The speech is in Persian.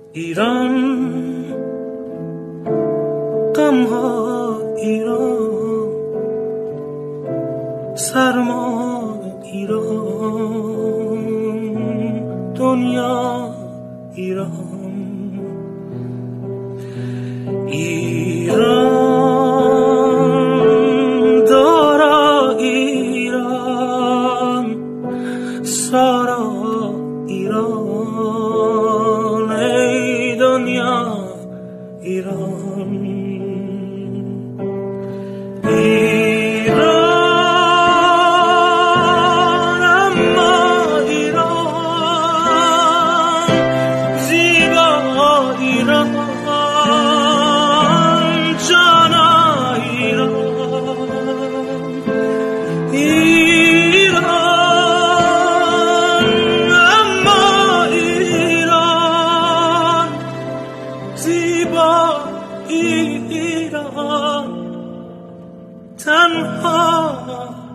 ایران غمها ایران سرما ایران دنیا ایران ایران دارا ایران سارا ایران ای دنیا ایران ایران اما ایران زیبا ایران جانا ایران ایران اما ایران زیبا ایران تنها